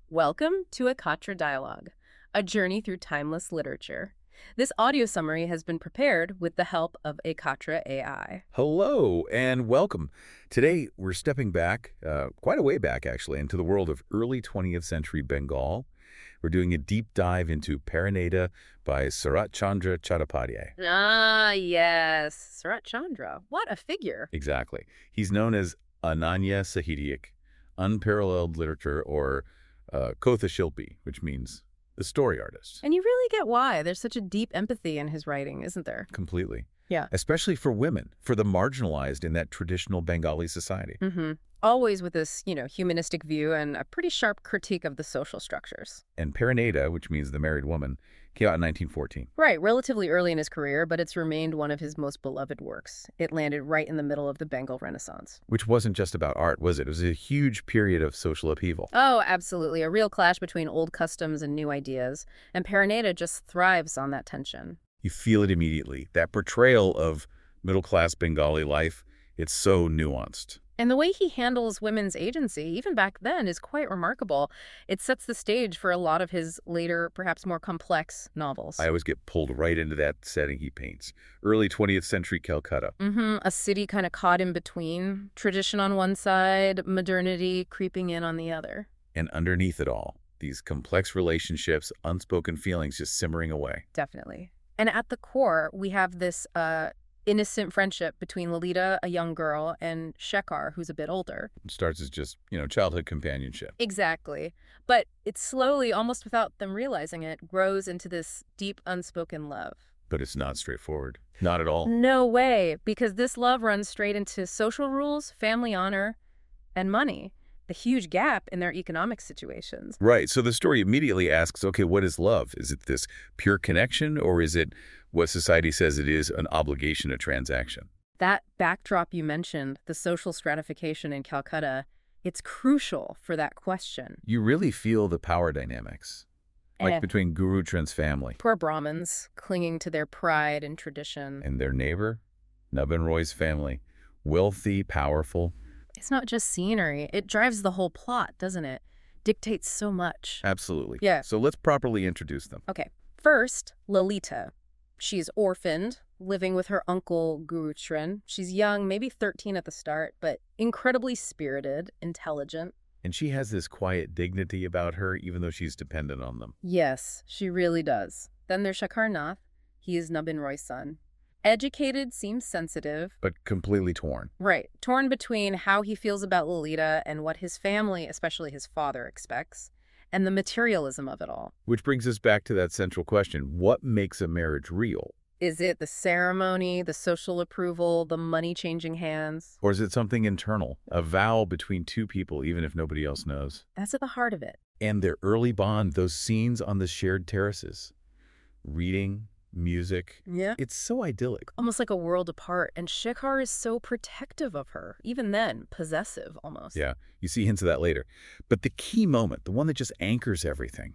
Welcome to Akatra Dialogue, a journey through timeless literature. This audio summary has been prepared with the help of Akatra AI. Hello and welcome. Today we're stepping back, quite a way back actually, into the world of early 20th century Bengal. We're doing a deep dive into Parineda by Sarat Chandra Chattopadhyay. Ah, yes. Sarat Chandra. What a figure. Exactly. He's known as Ananya Sahityak, unparalleled literature, or Kotha Shilpi, which means the story artist. And you really get why. There's such a deep empathy in his writing, isn't there? Completely. Yeah. Especially for women, for the marginalized in that traditional Bengali society. Mm-hmm. Always with this, humanistic view and a pretty sharp critique of the social structures. And Parineda, which means the married woman, came out in 1914. Right, relatively early in his career, but it's remained one of his most beloved works. It landed right in the middle of the Bengal Renaissance. Which wasn't just about art, was it? It was a huge period of social upheaval. Oh, absolutely. A real clash between old customs and new ideas. And Parineda just thrives on that tension. You feel it immediately. That portrayal of middle-class Bengali life, it's so nuanced. And the way he handles women's agency, even back then, is quite remarkable. It sets the stage for a lot of his later, perhaps more complex novels. I always get pulled right into that setting he paints. Early 20th century Calcutta. A city kind of caught in between, tradition on one side, modernity creeping in on the other. And underneath it all, these complex relationships, unspoken feelings just simmering away. Definitely. And at the core, we have this innocent friendship between Lolita, a young girl, and Shekhar, who's a bit older. It starts as just, childhood companionship. Exactly. But it slowly, almost without them realizing it, grows into this deep, unspoken love. But it's not straightforward. Not at all. No way, because this love runs straight into social rules, family honor, and money. The huge gap in their economic situations. Right. So the story immediately asks, okay, what is love? Is it this pure connection, or is it what society says it is, an obligation, a transaction? That backdrop you mentioned, the social stratification in Calcutta, it's crucial for that question. You really feel the power dynamics, like between Guru Trand's family. Poor Brahmins clinging to their pride and tradition. And their neighbor, Nabin Roy's family, wealthy, powerful. It's not just scenery. It drives the whole plot, doesn't it? Dictates so much. Absolutely. Yeah. So let's properly introduce them. Okay. First, Lolita. She's orphaned, living with her uncle Guru Trand. She's young, maybe 13 at the start, but incredibly spirited, intelligent. And she has this quiet dignity about her, even though she's dependent on them. Yes, she really does. Then there's Shekhar Nath. He is Nabin Roy's son. Educated, seems sensitive. But completely torn. Right. Torn between how he feels about Lolita and what his family, especially his father, expects, and the materialism of it all. Which brings us back to that central question. What makes a marriage real? Is it the ceremony, the social approval, the money changing hands? Or is it something internal, a vow between two people, even if nobody else knows? That's at the heart of it. And their early bond, those scenes on the shared terraces. Reading, music. Yeah. It's so idyllic. Almost like a world apart. And Shekhar is so protective of her, even then, possessive almost. Yeah, you see hints of that later. But the key moment, the one that just anchors everything,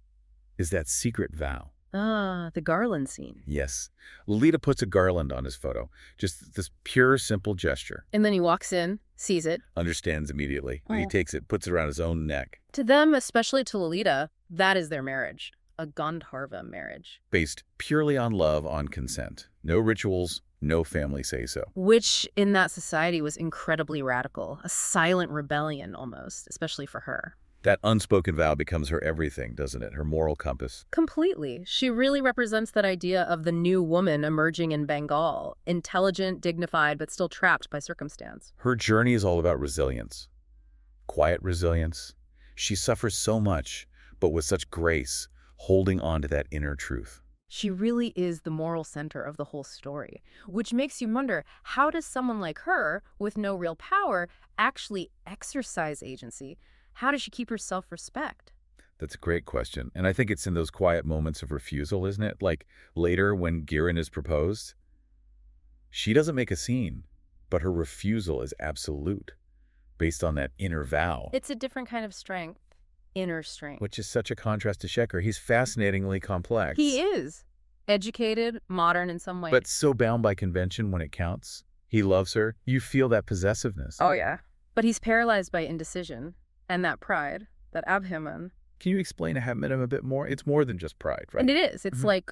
is that secret vow. Ah, the garland scene. Yes. Lolita puts a garland on his photo. Just this pure, simple gesture. And then he walks in, sees it. Understands immediately. And he takes it, puts it around his own neck. To them, especially to Lolita, that is their marriage. A Gandharva marriage. Based purely on love, on consent. No rituals, no family say-so. Which, in that society, was incredibly radical. A silent rebellion, almost, especially for her. That unspoken vow becomes her everything, doesn't it? Her moral compass. Completely. She really represents that idea of the new woman emerging in Bengal. Intelligent, dignified, but still trapped by circumstance. Her journey is all about resilience. Quiet resilience. She suffers so much, but with such grace, holding on to that inner truth. She really is the moral center of the whole story, which makes you wonder, how does someone like her, with no real power, actually exercise agency? How does she keep her self-respect? That's a great question. And I think it's in those quiet moments of refusal, isn't it? Like later when Giran is proposed, she doesn't make a scene, but her refusal is absolute, based on that inner vow. It's a different kind of strength. Inner strength. Which is such a contrast to Shekhar. He's fascinatingly complex. He is. Educated, modern in some ways. But so bound by convention when it counts. He loves her. You feel that possessiveness. Oh, yeah. But he's paralyzed by indecision and that pride. that Abhiman. Can you explain Ahmedem a bit more? It's more than just pride, right? And it is. It's Mhm. like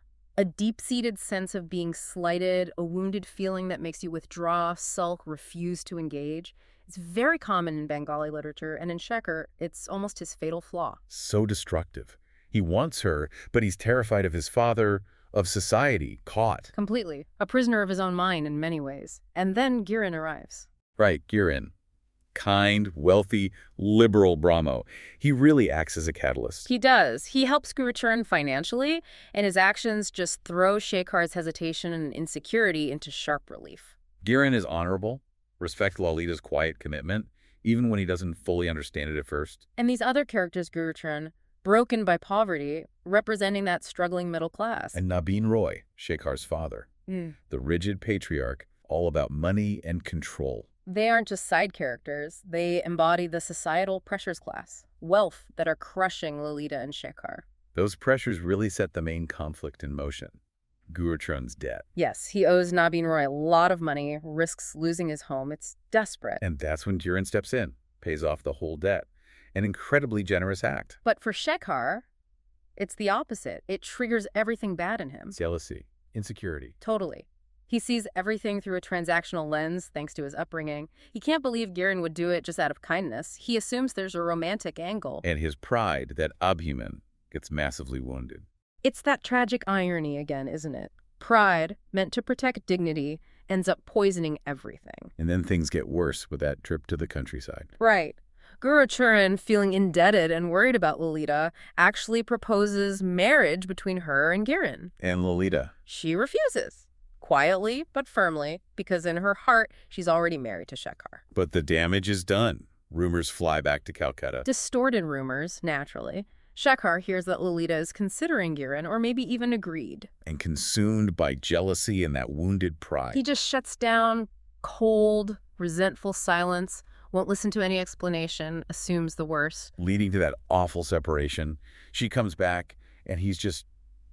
a deep-seated sense of being slighted, a wounded feeling that makes you withdraw, sulk, refuse to engage. It's very common in Bengali literature, and in Shekhar, it's almost his fatal flaw. So destructive. He wants her, but he's terrified of his father, of society, caught. Completely. A prisoner of his own mind in many ways. And then Girin arrives. Right, Girin. Kind, wealthy, liberal Brahmo. He really acts as a catalyst. He does. He helps Gurucharan financially, and his actions just throw Shekhar's hesitation and insecurity into sharp relief. Girin is honorable, respects Lalita's quiet commitment, even when he doesn't fully understand it at first. And these other characters, Gurucharan, broken by poverty, representing that struggling middle class. And Nabin Roy, Shekhar's father, the rigid patriarch, all about money and control. They aren't just side characters. They embody the societal pressures class, wealth that are crushing Lalita and Shekhar. Those pressures really set the main conflict in motion. Gurucharan's debt. Yes, he owes Nabin Roy a lot of money, risks losing his home. It's desperate. And that's when Girin steps in, pays off the whole debt. An incredibly generous act. But for Shekhar, it's the opposite. It triggers everything bad in him. Jealousy, insecurity. Totally. He sees everything through a transactional lens thanks to his upbringing. He can't believe Girin would do it just out of kindness. He assumes there's a romantic angle. And his pride, that Abhiman, gets massively wounded. It's that tragic irony again, isn't it? Pride, meant to protect dignity, ends up poisoning everything. And then things get worse with that trip to the countryside. Right. Gurucharan, feeling indebted and worried about Lalita, actually proposes marriage between her and Girin. And Lalita. She refuses. Quietly but firmly, because in her heart, she's already married to Shekhar. But the damage is done. Rumors fly back to Calcutta. Distorted rumors, naturally. Shekhar hears that Lalita is considering Girin, or maybe even agreed. And consumed by jealousy and that wounded pride. He just shuts down, cold, resentful silence, won't listen to any explanation, assumes the worst. Leading to that awful separation. She comes back, and he's just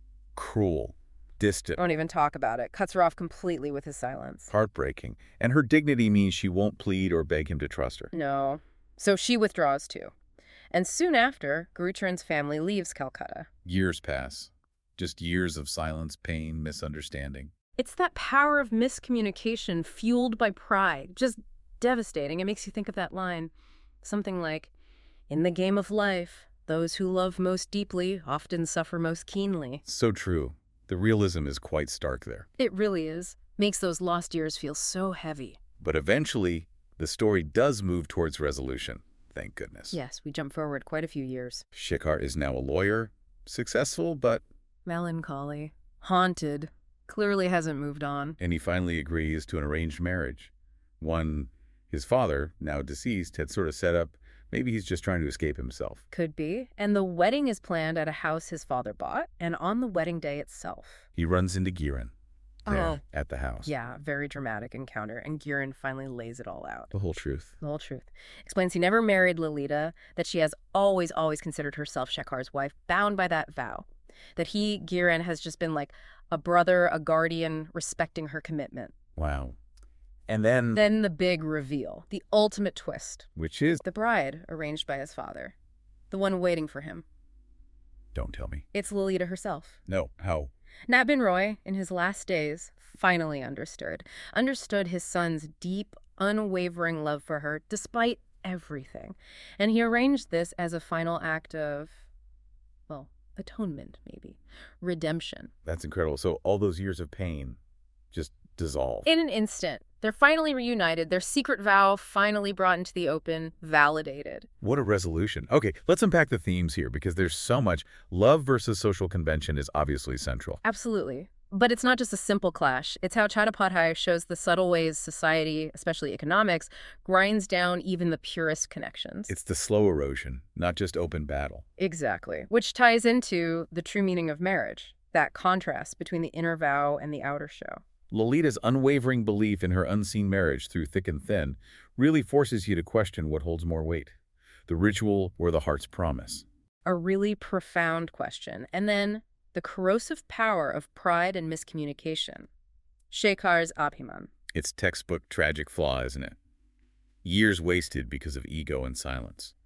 cruel, distant, Won't even talk about it. Cuts her off completely with his silence. heartbreaking. And her dignity means she won't plead or beg him to trust her. No. So she withdraws too. And soon after, Gurucharan's family leaves Calcutta. Years pass. Just years of silence, pain, misunderstanding. It's that power of miscommunication fueled by pride. Just devastating. It makes you think of that line. Something like, "In the game of life, those who love most deeply often suffer most keenly." So true. The realism is quite stark there. It really is. Makes those lost years feel so heavy. But eventually, the story does move towards resolution. Thank goodness. Yes, we jump forward quite a few years. Shekhar is now a lawyer, successful, but... Melancholy. Haunted. Clearly hasn't moved on. And he finally agrees to an arranged marriage. One his father, now deceased, had sort of set up. Maybe he's just trying to escape himself. Could be. And the wedding is planned at a house his father bought, and on the wedding day itself. He runs into Girin there Oh. at the house. Yeah, very dramatic encounter, and Girin finally lays it all out. The whole truth. The whole truth. Explains he never married Lalita, that she has always considered herself Shekhar's wife, bound by that vow. That he, Girin, has just been like a brother, a guardian, respecting her commitment. Wow. And then... Then the big reveal, the ultimate twist. Which is... The bride, arranged by his father. The one waiting for him. Don't tell me. It's Lalita herself. No. How? Nabin Roy, in his last days, finally understood his son's deep, unwavering love for her, despite everything. And he arranged this as a final act of, well, atonement, maybe. Redemption. That's incredible. So all those years of pain just dissolve. In an instant, they're finally reunited, their secret vow finally brought into the open, validated. What a resolution. Okay, let's unpack the themes here because there's so much. Love versus social convention is obviously central. Absolutely. But it's not just a simple clash. It's how Chattopadhyay shows the subtle ways society, especially economics, grinds down even the purest connections. It's the slow erosion, not just open battle. Exactly. Which ties into the true meaning of marriage, that contrast between the inner vow and the outer show. Lalita's unwavering belief in her unseen marriage through thick and thin really forces you to question what holds more weight, the ritual or the heart's promise. A really profound question. And then the corrosive power of pride and miscommunication. Shekhar's Abhiman. It's textbook tragic flaw, isn't it? Years wasted because of ego and silence.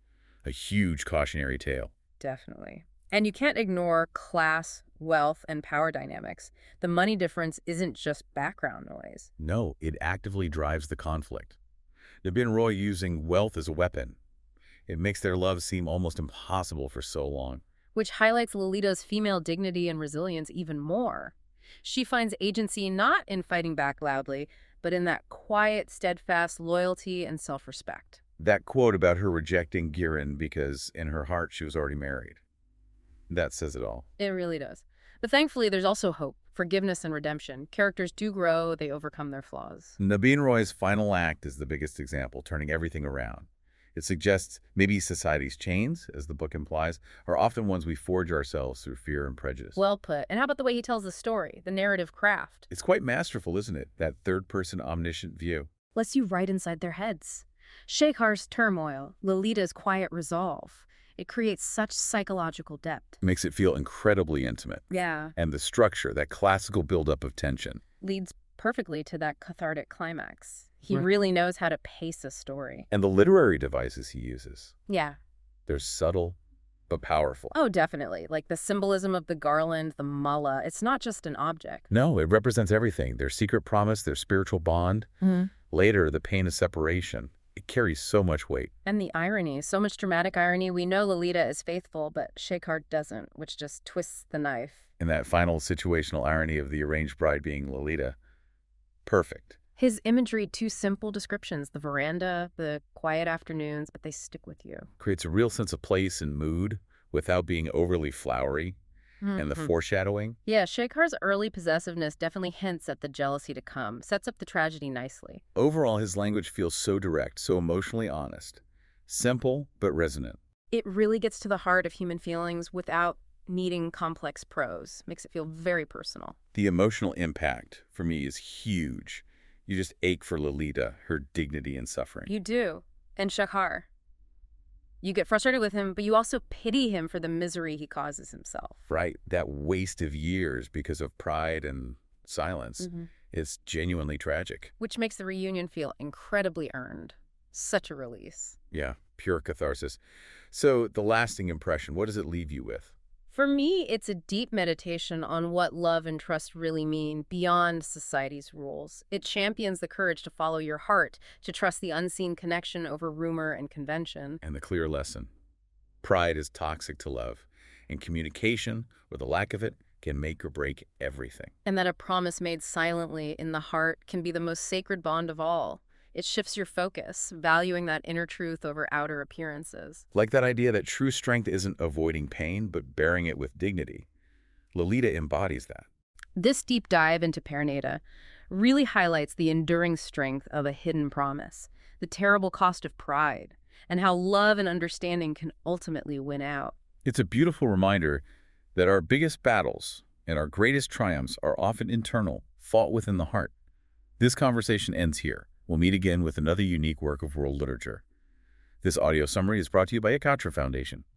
A huge cautionary tale. Definitely. And you can't ignore class, wealth, and power dynamics. The money difference isn't just background noise. No, it actively drives the conflict. Nabin Roy using wealth as a weapon. It makes their love seem almost impossible for so long. Which highlights Lolita's female dignity and resilience even more. She finds agency not in fighting back loudly, but in that quiet, steadfast loyalty and self-respect. That quote about her rejecting Girin because in her heart she was already married. That says it all. It really does. But thankfully, there's also hope, forgiveness, and redemption. Characters do grow, they overcome their flaws. Nabin Roy's final act is the biggest example, turning everything around. It suggests maybe society's chains, as the book implies, are often ones we forge ourselves through fear and prejudice. Well put. And how about the way he tells the story, the narrative craft? It's quite masterful, isn't it? That third-person omniscient view. Lets you right inside their heads. Shekhar's turmoil, Lolita's quiet resolve. It creates such psychological depth. Makes it feel incredibly intimate. Yeah. And the structure, that classical buildup of tension. Leads perfectly to that cathartic climax. He Right. really knows how to pace a story. And the literary devices he uses. Yeah. They're subtle, but powerful. Oh, definitely. Like the symbolism of the garland, the mala. It's not just an object. No, it represents everything. Their secret promise, their spiritual bond. Later, the pain of separation. It carries so much weight. And the irony, so much dramatic irony. We know Lolita is faithful, but Shekhar doesn't, which just twists the knife. And that final situational irony of the arranged bride being Lolita. Perfect. His imagery, two simple descriptions, the veranda, the quiet afternoons, but they stick with you. Creates a real sense of place and mood without being overly flowery. And the foreshadowing. Yeah, Shekhar's early possessiveness definitely hints at the jealousy to come, sets up the tragedy nicely. Overall, his language feels so direct, so emotionally honest. Simple, but resonant. It really gets to the heart of human feelings without needing complex prose. Makes it feel very personal. The emotional impact, for me, is huge. You just ache for Lolita, her dignity and suffering. You do. And Shekhar. You get frustrated with him, but you also pity him for the misery he causes himself. Right, that waste of years because of pride and silence is genuinely tragic. Which makes the reunion feel incredibly earned. Such a release. Yeah, pure catharsis. So the lasting impression, what does it leave you with? For me, it's a deep meditation on what love and trust really mean beyond society's rules. It champions the courage to follow your heart, to trust the unseen connection over rumor and convention. And the clear lesson. Pride is toxic to love, and communication, or the lack of it, can make or break everything. And that a promise made silently in the heart can be the most sacred bond of all. It shifts your focus, valuing that inner truth over outer appearances. Like that idea that true strength isn't avoiding pain, but bearing it with dignity. Lolita embodies that. This deep dive into Perinata really highlights the enduring strength of a hidden promise, the terrible cost of pride, and how love and understanding can ultimately win out. It's a beautiful reminder that our biggest battles and our greatest triumphs are often internal, fought within the heart. This conversation ends here. We'll meet again with another unique work of world literature. This audio summary is brought to you by Akatra Foundation.